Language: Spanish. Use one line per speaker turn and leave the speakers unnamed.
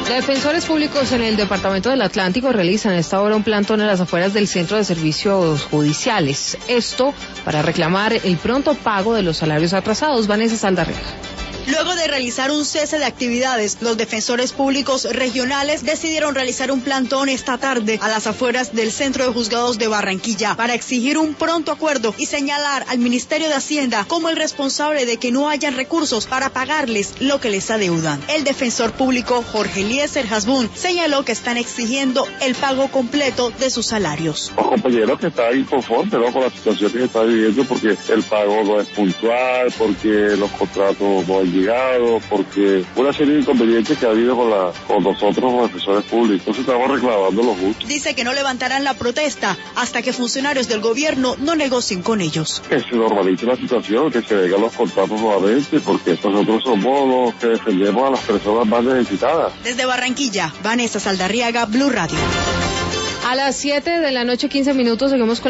Defensores públicos en el departamento del Atlántico realizan a esta hora un plantón en las afueras del Centro de Servicios Judiciales. Esto para reclamar el pronto pago de los salarios atrasados. Vanessa Saldarriaga.
Luego de realizar un cese de actividades, los defensores públicos regionales decidieron realizar un plantón esta tarde a las afueras del Centro de Juzgados de Barranquilla para exigir un pronto acuerdo y señalar al Ministerio de Hacienda como el responsable de que no hayan recursos para pagarles lo que les adeudan. El defensor público Jorge Eliezer Hasbún señaló que están exigiendo el pago completo de sus salarios.
Los compañeros que están inconformes, ¿no?, con la situación que se está viviendo, porque el pago no es puntual, porque los contratos no han llegado, porque una serie de inconvenientes que ha habido con nosotros los defensores públicos. Entonces estamos reclamando lo justo.
Dice que no levantarán la protesta hasta que funcionarios del gobierno no negocien con ellos.
Que se normalice la situación, que se vengan los contratos nuevamente, porque nosotros somos los que defendemos a las personas más necesitadas.
Desde Barranquilla, Vanessa Saldarriaga, Blue Radio.
A las 7 de la noche, 15 minutos, seguimos con